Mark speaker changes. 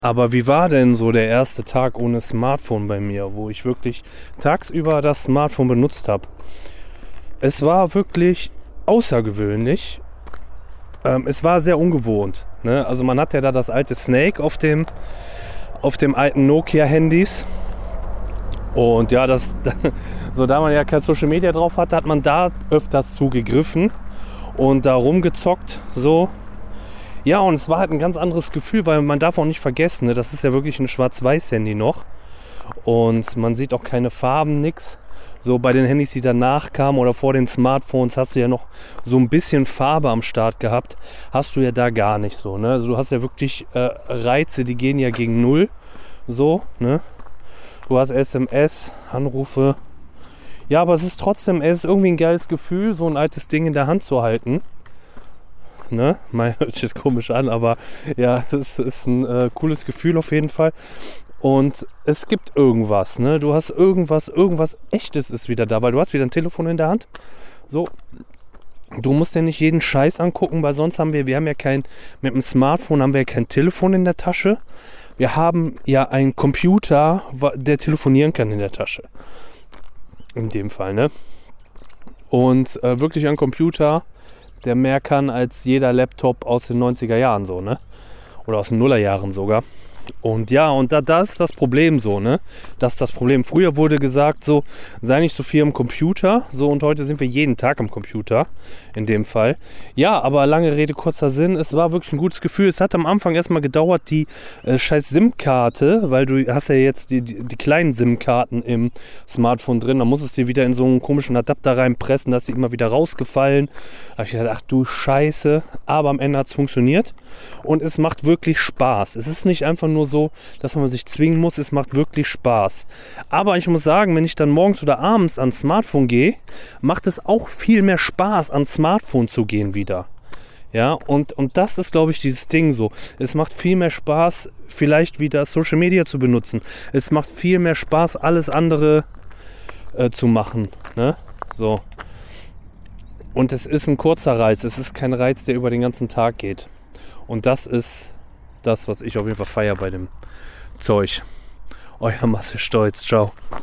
Speaker 1: Aber wie war denn so der erste Tag ohne Smartphone bei mir, wo ich wirklich tagsüber das Smartphone benutzt habe? Es war wirklich außergewöhnlich. Es war sehr ungewohnt. Ne? Also man hat ja da das alte Snake auf dem alten Nokia-Handys. Und ja, so da man ja kein Social Media drauf hatte, hat man da öfters zugegriffen und da rumgezockt. So. Ja, und es war halt ein ganz anderes Gefühl, weil man darf auch nicht vergessen, ne? Das ist ja wirklich ein Schwarz-Weiß-Handy noch. Und man sieht auch keine Farben, nix. So bei den Handys, die danach kamen oder vor den Smartphones, hast du ja noch so ein bisschen Farbe am Start gehabt. Hast du ja da gar nicht so. Ne? Also du hast ja wirklich Reize, die gehen ja gegen null. So, ne? Du hast SMS, Anrufe. Ja, aber es ist irgendwie ein geiles Gefühl, so ein altes Ding in der Hand zu halten. Ne? Hört sich jetzt komisch an, aber ja, es ist ein cooles Gefühl auf jeden Fall. Und es gibt irgendwas, ne? Du hast irgendwas Echtes ist wieder da, weil du hast wieder ein Telefon in der Hand. So, du musst ja nicht jeden Scheiß angucken, weil sonst mit dem Smartphone haben wir ja kein Telefon in der Tasche. Wir haben ja einen Computer, der telefonieren kann in der Tasche. In dem Fall, ne? Und wirklich ein Computer, der mehr kann als jeder Laptop aus den 90er Jahren so, ne? Oder aus den Nullerjahren sogar. Und ja, und da ist das Problem so, ne? Das ist das Problem. Früher wurde gesagt so, sei nicht so viel am Computer, so, und heute sind wir jeden Tag am Computer, in dem Fall. Ja, aber lange Rede, kurzer Sinn, es war wirklich ein gutes Gefühl. Es hat am Anfang erstmal gedauert, die scheiß SIM-Karte, weil du hast ja jetzt die kleinen SIM-Karten im Smartphone drin, da musstest du die wieder in so einen komischen Adapter reinpressen, da ist die immer wieder rausgefallen. Da habe ich gedacht, ach du Scheiße, aber am Ende hat es funktioniert und es macht wirklich Spaß. Es ist nicht einfach nur so, dass man sich zwingen muss, es macht wirklich Spaß. Aber ich muss sagen, wenn ich dann morgens oder abends ans Smartphone gehe, macht es auch viel mehr Spaß, ans Smartphone zu gehen wieder. Ja, und das ist, glaube ich, dieses Ding so. Es macht viel mehr Spaß, vielleicht wieder Social Media zu benutzen. Es macht viel mehr Spaß, alles andere zu machen. Ne? So. Und es ist ein kurzer Reiz. Es ist kein Reiz, der über den ganzen Tag geht. Und das ist das, was ich auf jeden Fall feiere bei dem Zeug. Euer Marcel Stolz. Ciao.